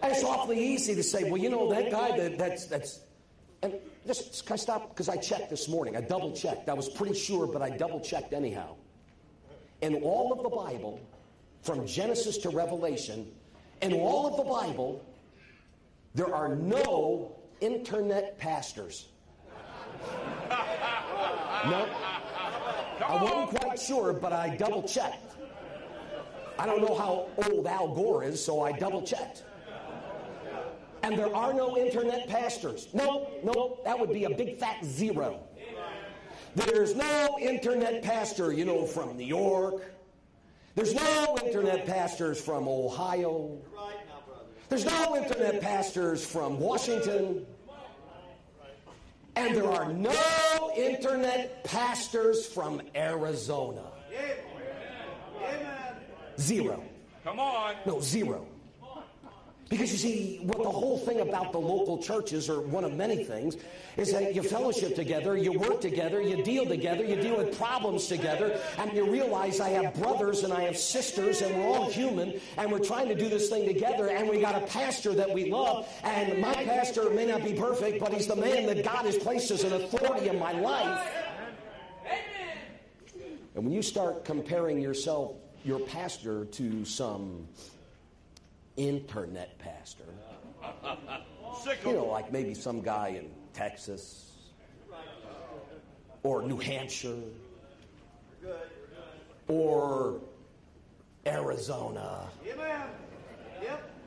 And it's awfully easy to say, well, you know, that guy that's and just can I stop? Because I checked this morning. I double checked. I was pretty sure, but I double checked anyhow. In all of the Bible, from Genesis to Revelation, in all of the Bible, there are no internet pastors. No. I wasn't quite sure, but I double checked. I don't know how old Al Gore is, so I double checked. And there are no internet pastors. No, that would be a big fat zero. There's no internet pastor, you know, from New York. There's no internet pastors from Ohio. There's no internet pastors from Washington. And there are no internet pastors from Arizona. Zero. Come on. No, zero. Because you see, what the whole thing about the local churches, or one of many things, is that you fellowship together, you work together, you deal with problems together, and you realize I have brothers and I have sisters, and we're all human, and we're trying to do this thing together, and we got a pastor that we love, and my pastor may not be perfect, but he's the man that God has placed as an authority in my life. And when you start comparing yourself, your pastor, to some internet pastor, you know, like maybe some guy in Texas or New Hampshire or Arizona